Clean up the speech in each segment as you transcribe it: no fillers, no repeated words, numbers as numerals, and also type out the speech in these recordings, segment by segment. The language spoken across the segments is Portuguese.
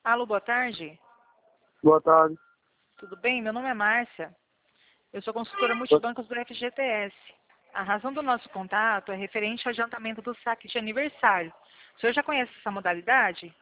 Alô, boa tarde. Boa tarde. Tudo bem? Meu nome é Márcia. Eu sou consultora multibancos do FGTS. A razão do nosso contato é referente ao adiantamento do saque de aniversário. O senhor já conhece essa modalidade?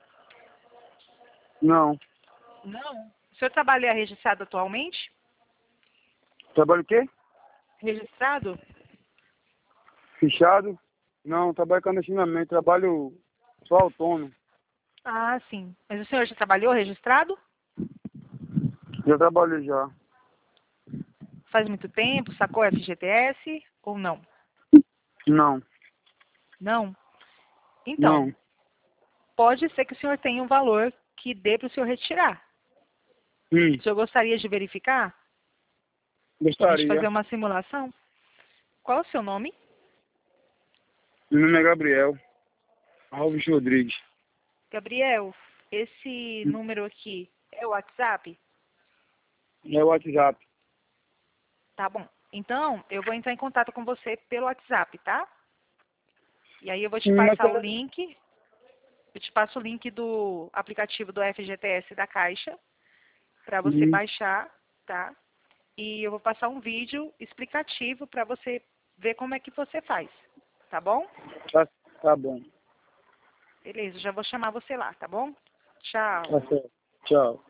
Não. Não. O senhor trabalha registrado atualmente? Trabalho o quê? Registrado? Fichado? Não, trabalho clandestinamente, trabalho só autônomo. Ah, sim. Mas o senhor já trabalhou registrado? Já trabalhei já. Faz muito tempo? Sacou FGTS ou não? Não, Não? Então, não. pode ser que o senhor tenha um valor que dê para o senhor retirar. O senhor gostaria de verificar? Para a gente fazer Gostaria. uma simulação? Qual é o seu nome? Meu nome é Gabriel Alves Rodrigues. Gabriel, esse número aqui é o WhatsApp? É o WhatsApp. Tá bom. Então, eu vou entrar em contato com você pelo WhatsApp, tá? E aí eu vou te Mas passar o link. Eu te passo o link do aplicativo do FGTS da Caixa para você baixar, tá? E eu vou passar um vídeo explicativo para você ver como é que você faz, tá bom? tá bom. Beleza, já vou chamar você lá, tá bom? Tchau. Tá certo. Tchau.